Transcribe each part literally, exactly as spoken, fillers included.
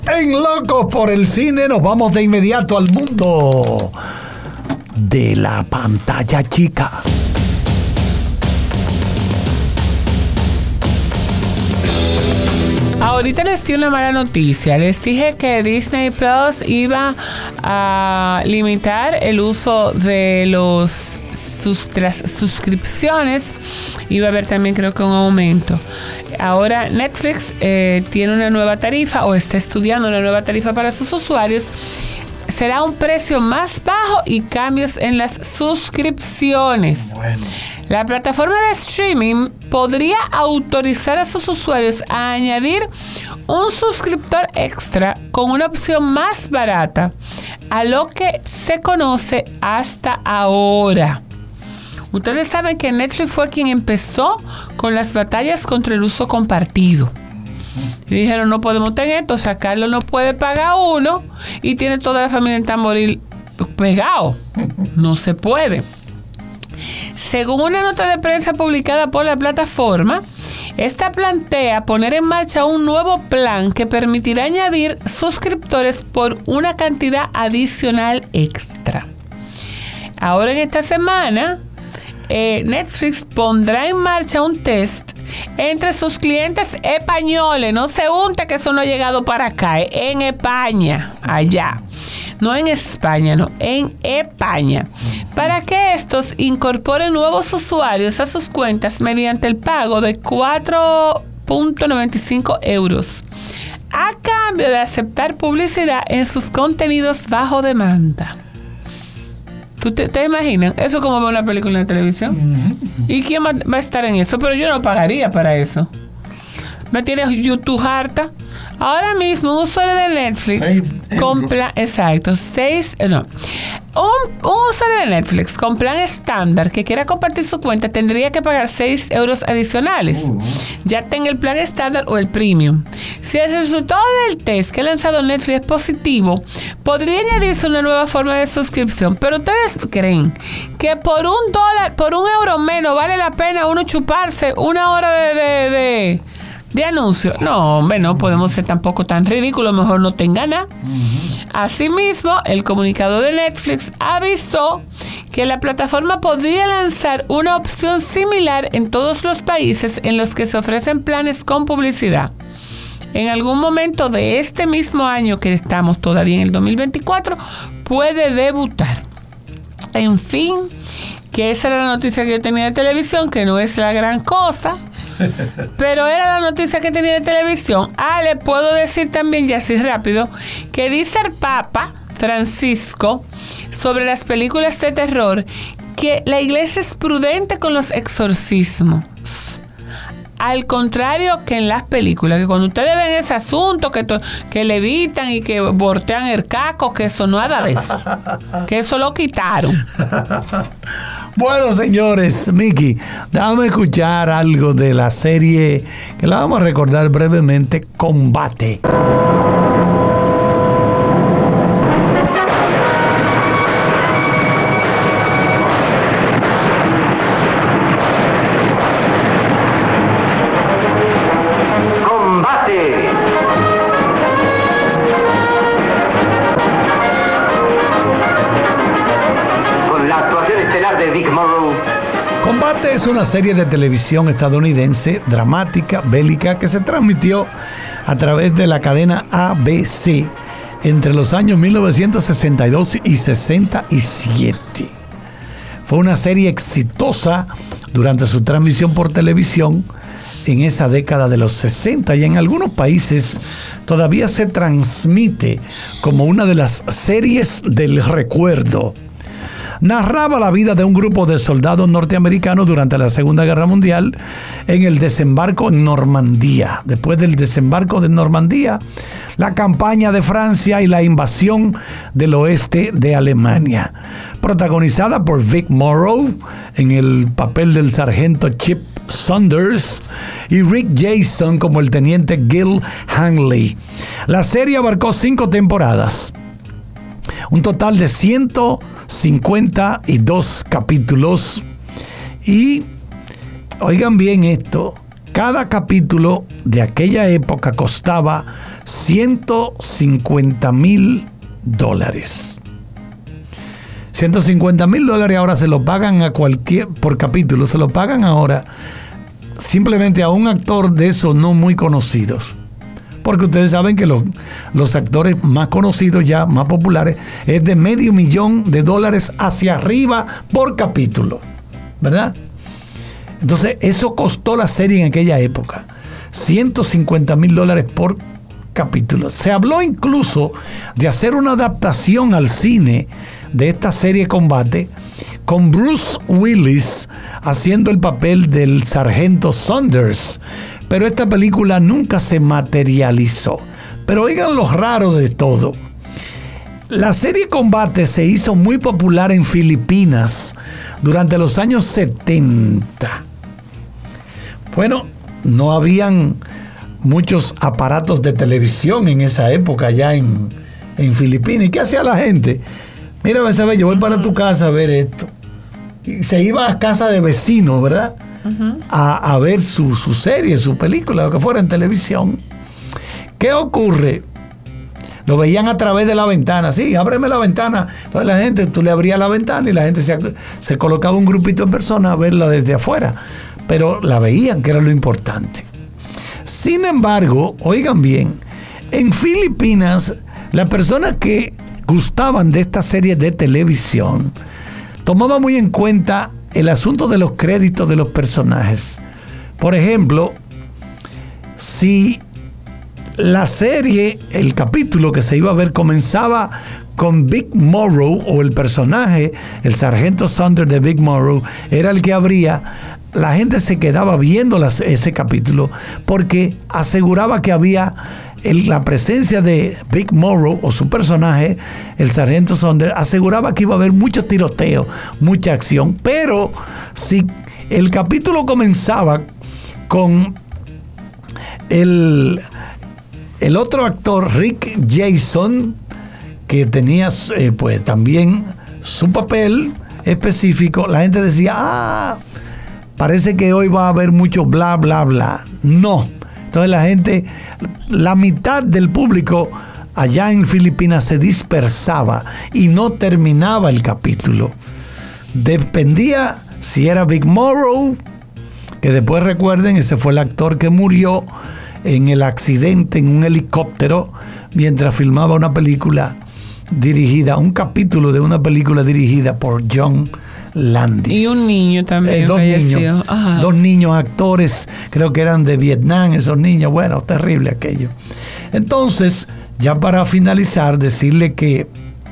En Locos por el Cine nos vamos de inmediato al mundo de la pantalla chica. Ahorita les di una mala noticia. Les dije que Disney Plus iba a limitar el uso de los sus, de las suscripciones. Iba a haber también, creo que, un aumento. Ahora Netflix eh, tiene una nueva tarifa o está estudiando una nueva tarifa para sus usuarios. Será un precio más bajo y cambios en las suscripciones. Bueno. La plataforma de streaming podría autorizar a sus usuarios a añadir un suscriptor extra con una opción más barata a lo que se conoce hasta ahora. Ustedes saben que Netflix fue quien empezó con las batallas contra el uso compartido. Y dijeron, no podemos tener esto, o sea, Carlos no puede pagar uno y tiene toda la familia en Tamboril pegado. No se puede. Según una nota de prensa publicada por la plataforma, esta plantea poner en marcha un nuevo plan que permitirá añadir suscriptores por una cantidad adicional extra. Ahora en esta semana, eh, Netflix pondrá en marcha un test entre sus clientes españoles. No se unta que eso no ha llegado para acá, eh, en España, allá. No en España, no, en España. Para que estos incorporen nuevos usuarios a sus cuentas mediante el pago de cuatro punto noventa y cinco euros. A cambio de aceptar publicidad en sus contenidos bajo demanda. ¿Ustedes te imaginan? Eso es como ver una película en la televisión. Uh-huh. ¿Y quién va, va a estar en eso? Pero yo no pagaría para eso. ¿Me tienes YouTube harta? Ahora mismo un usuario de Netflix con plan, exacto, seis, no, un, un usuario de Netflix con plan estándar que quiera compartir su cuenta tendría que pagar seis euros adicionales, uh-huh. ya tenga el plan estándar o el premium. Si el resultado del test que ha lanzado Netflix es positivo, podría añadirse una nueva forma de suscripción. Pero ustedes creen que por un dólar, por un euro menos vale la pena uno chuparse una hora de, de, de de anuncio. No, hombre, no podemos ser tampoco tan ridículos, mejor no tenga nada. Uh-huh. Asimismo, el comunicado de Netflix avisó que la plataforma podría lanzar una opción similar en todos los países en los que se ofrecen planes con publicidad. En algún momento de este mismo año, que estamos todavía en el dos mil veinticuatro, puede debutar. En fin, que esa era la noticia que yo tenía de televisión, que no es la gran cosa, pero era la noticia que tenía de televisión. Ah, le puedo decir también, ya así rápido, que dice el Papa Francisco sobre las películas de terror que la iglesia es prudente con los exorcismos. Al contrario que en las películas, que cuando ustedes ven ese asunto, que, to, que levitan y que voltean el caco, que eso no es nada de eso. Que eso lo quitaron. Bueno, señores, Miki, déjame escuchar algo de la serie que la vamos a recordar brevemente, Combate. Combate es una serie de televisión estadounidense dramática, bélica, que se transmitió a través de la cadena A B C entre los años mil novecientos sesenta y dos y sesenta y siete. Fue una serie exitosa durante su transmisión por televisión en esa década de los sesenta, y en algunos países todavía se transmite como una de las series del recuerdo. Narraba la vida de un grupo de soldados norteamericanos durante la Segunda Guerra Mundial en el desembarco en Normandía. Después del desembarco de Normandía, la campaña de Francia y la invasión del oeste de Alemania. Protagonizada por Vic Morrow en el papel del sargento Chip Saunders y Rick Jason como el teniente Gil Hanley. La serie abarcó cinco temporadas, un total de ciento cincuenta y dos capítulos, y oigan bien esto, cada capítulo de aquella época costaba ciento cincuenta mil dólares. ciento cincuenta mil dólares ahora se lo pagan a cualquier, por capítulo, se lo pagan ahora simplemente a un actor de esos no muy conocidos. Porque ustedes saben que los, los actores más conocidos ya, más populares, es de medio millón de dólares hacia arriba por capítulo, ¿verdad? Entonces, eso costó la serie en aquella época. ciento cincuenta mil dólares por capítulo. Se habló incluso de hacer una adaptación al cine de esta serie Combate con Bruce Willis haciendo el papel del sargento Saunders, pero esta película nunca se materializó. Pero oigan lo raro de todo. La serie Combate se hizo muy popular en Filipinas durante los años setenta. Bueno, no habían muchos aparatos de televisión en esa época allá en, en Filipinas. ¿Y qué hacía la gente? Mira, Besabel, yo voy para tu casa a ver esto. Y se iba a casa de vecinos, ¿verdad? Uh-huh. A, a ver su, su serie, su película, lo que fuera en televisión. ¿Qué ocurre? Lo veían a través de la ventana. Sí, ábreme la ventana. Entonces la gente, tú le abrías la ventana y la gente se, se colocaba un grupito de personas a verla desde afuera. Pero la veían, que era lo importante. Sin embargo, oigan bien, en Filipinas, las personas que gustaban de esta serie de televisión tomaban muy en cuenta el asunto de los créditos de los personajes. Por ejemplo, si la serie, el capítulo que se iba a ver comenzaba con Big Morrow, o el personaje, el sargento Saunders de Big Morrow, era el que abría, la gente se quedaba viendo las, ese capítulo porque aseguraba que había el, la presencia de Big Morrow o su personaje, el sargento Saunders, aseguraba que iba a haber mucho tiroteo, mucha acción. Pero si el capítulo comenzaba con el, el otro actor, Rick Jason, que tenía eh, pues también su papel específico, la gente decía, ah, parece que hoy va a haber mucho bla, bla, bla. No. Entonces la gente, la mitad del público allá en Filipinas se dispersaba y no terminaba el capítulo. Dependía si era Big Morrow, que después recuerden, ese fue el actor que murió en el accidente en un helicóptero mientras filmaba una película dirigida, un capítulo de una película dirigida por John Landis. Y un niño también. Eh, dos, niños, dos niños actores, creo que eran de Vietnam, esos niños. Bueno, terrible aquello. Entonces, ya para finalizar, decirle que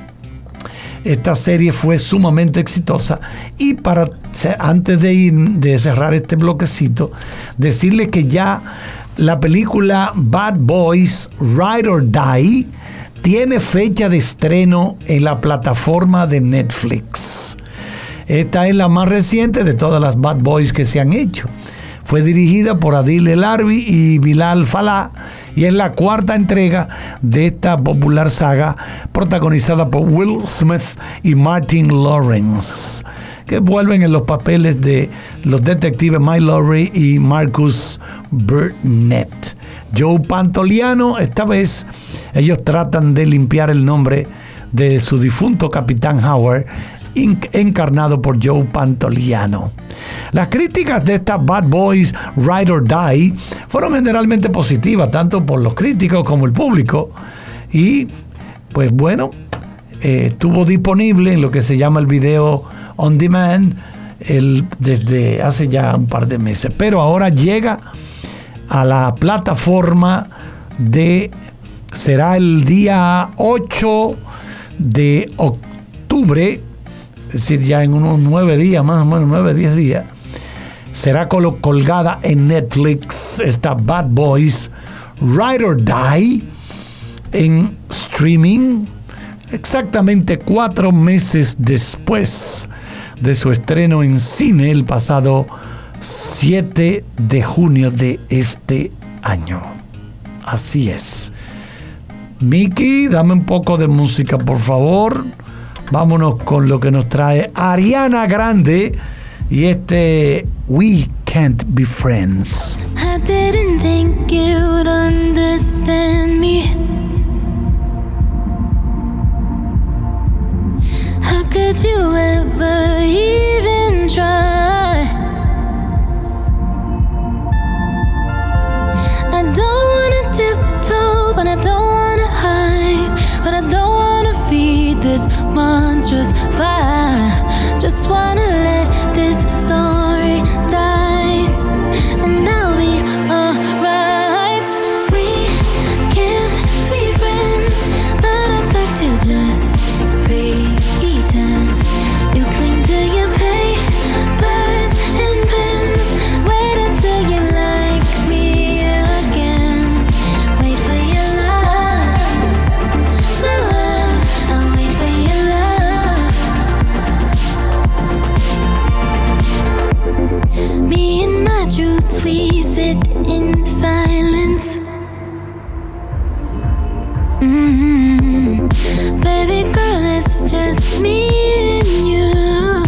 esta serie fue sumamente exitosa. Y para antes de ir, de cerrar este bloquecito, decirle que ya la película Bad Boys Ride or Die tiene fecha de estreno en la plataforma de Netflix. Esta es la más reciente de todas las Bad Boys que se han hecho. Fue dirigida por Adil El Arbi y Bilal Fallah y es la cuarta entrega de esta popular saga protagonizada por Will Smith y Martin Lawrence, que vuelven en los papeles de los detectives Mike Lowry y Marcus Burnett. Joe Pantoliano, esta vez ellos tratan de limpiar el nombre de su difunto Capitán Howard, encarnado por Joe Pantoliano. Las críticas de estas Bad Boys Ride or Die fueron generalmente positivas, tanto por los críticos como el público. Y pues bueno, eh, estuvo disponible en lo que se llama el video on demand el, desde hace ya un par de meses. Pero ahora llega a la plataforma de, será el día ocho de octubre, es decir, ya en unos nueve días, más o menos nueve, diez días, será col- colgada en Netflix esta Bad Boys Ride or Die en streaming, exactamente cuatro meses después de su estreno en cine el pasado siete de junio de este año. Así es. Miki, dame un poco de música, por favor. Vámonos con lo que nos trae Ariana Grande y este We Can't Be Friends. I didn't think you'd understand me. How could you ever even try? I don't wanna tiptoe, but I don't wanna hide. But I don't wanna feed this monstrous fire. Just wanna let this story die, and I'll be alright. We can't be friends, but I'd like to just pretend. You cling to your papers and pens. Wait until you like me again. Wait for your love, my love. I'll wait for your love. Me and my truth, we sit in silence. Mm-hmm. Baby girl, it's just me and you.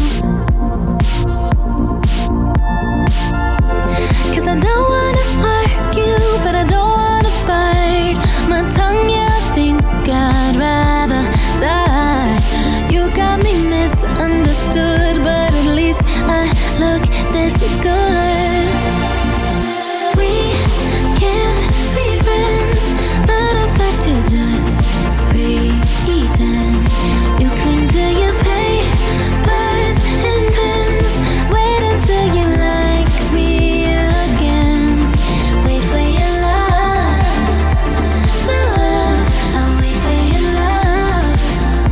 'Cause I don't wanna argue, but I don't wanna bite my tongue. Yeah, I think I'd rather die. You got me misunderstood, but at least I look this good. We can't be friends, but I'd like to just pretend. You cling to your papers and pens. Wait until you like me again. Wait for your love, my love. I'll wait for your love.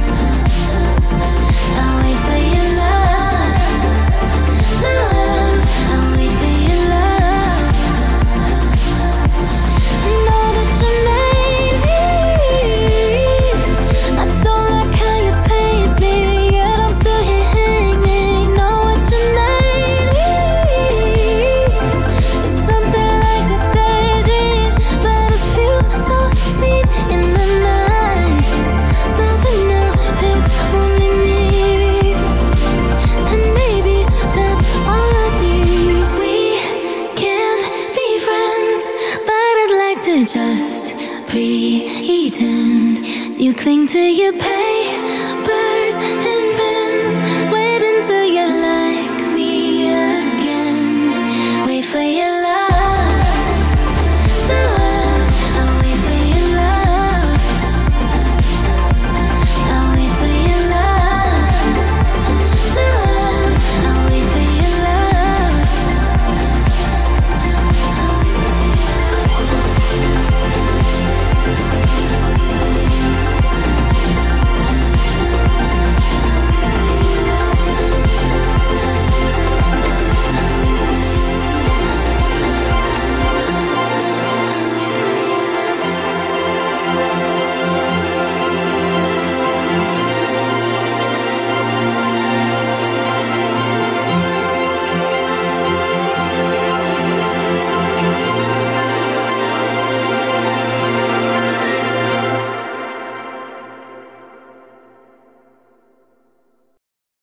I'll wait for your love, my love. I'll wait for your love. I know that you made me. I don't like how you paint me, yet I'm still here hanging. Know what you made me. It's something like a daydream, but I feel so seen in the night. Something new, it's only me, and maybe that's all I need. We can't be friends, but I'd like to just pretend. You cling to your pain.